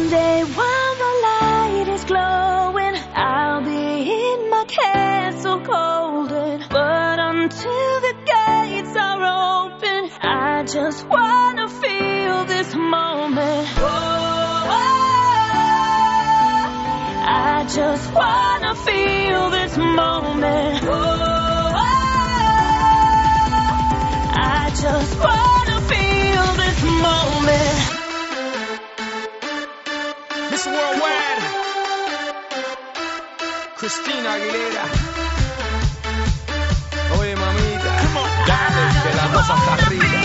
Someday while the light is glowing, I'll be in my castle golden. But until the gates are open, I just wanna feel this moment. I just wanna feel this moment. I just wanna feel this moment. Miss Worldwide, Christina Aguilera. Oye, mamita, dale, que la cosa está rica.